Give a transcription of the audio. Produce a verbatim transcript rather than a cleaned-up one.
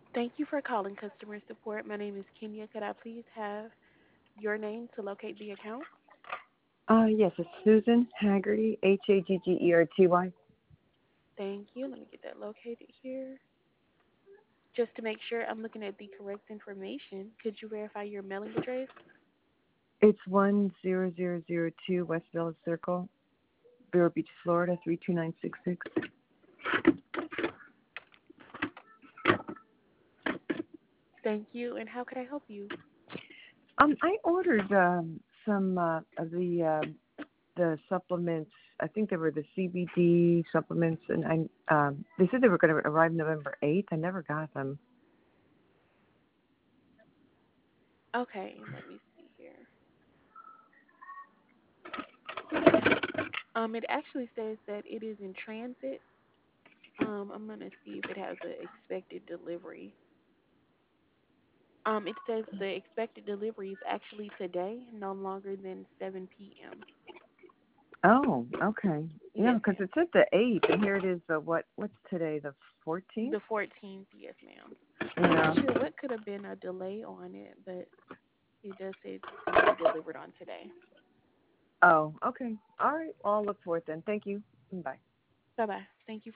Thank you for calling customer support. My name is Kenya. Could I please have your name to locate the account? Uh, yes, it's Susan Haggerty, H A G G E R T Y. Thank you. Let me get that located here. Just to make sure I'm looking at the correct information, could you verify your mailing address? It's one zero zero zero two West Village Circle, Vero Beach, Florida, three two nine six six. Thank you. And how could I help you? Um, I ordered um, some uh, of the uh, the supplements. I think they were the C B D supplements, and I um, they said they were going to arrive November eighth. I never got them. Okay, let me see here. Um, it actually says that it is in transit. Um, I'm gonna see if it has an expected delivery. Um, it says the expected delivery is actually today, no longer than seven p m. Oh, okay. Yeah, Yes, because ma'am. it said the eighth, and here it is. The what? What's today? The fourteenth? The fourteenth, yes, ma'am. I'm not Yeah. sure what could have been a delay on it, but it does say it's going to be delivered on today. Oh, okay. All right. Well, I'll look for it then. Thank you. Bye. Bye bye. Thank you